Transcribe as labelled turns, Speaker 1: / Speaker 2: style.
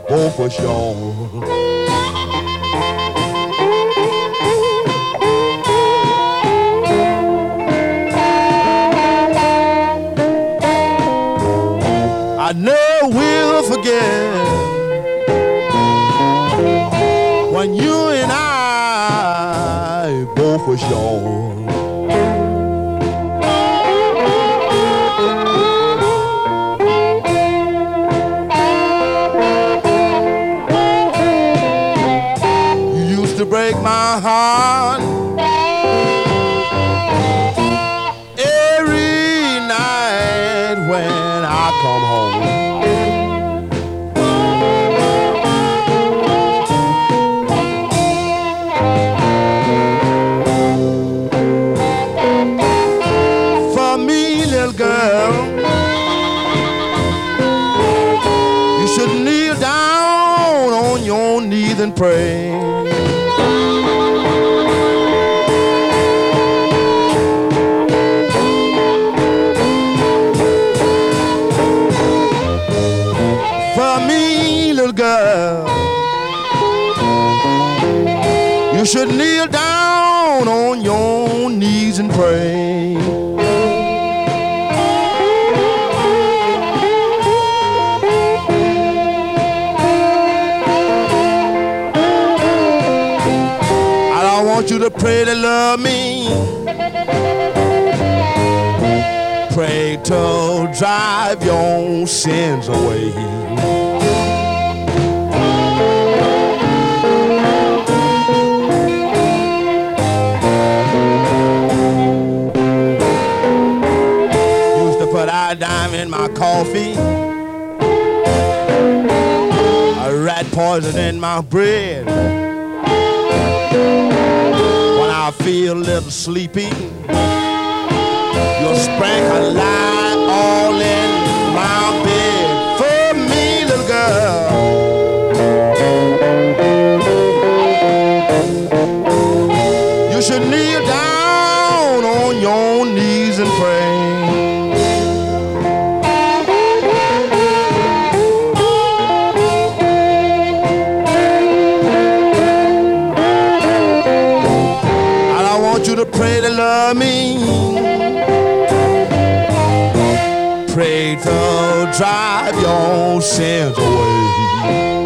Speaker 1: both for sure. I never will forget when you and I both were sure. You used to break my heart every night when I come home. For me, little girl, you should kneel down on your knees and pray. For me, little girl, you should kneel down on your knees and pray. I don't want you to pray to love me. Pray to drive your sins away. Used to put iodine in my coffee, a rat poison in my bread. When I feel a little sleepy, you'll sprinkle a lie all in my bed. For me, little girl, you should kneel down on your knees and pray. I don't want you to pray to love me. Pray to drive your sins away.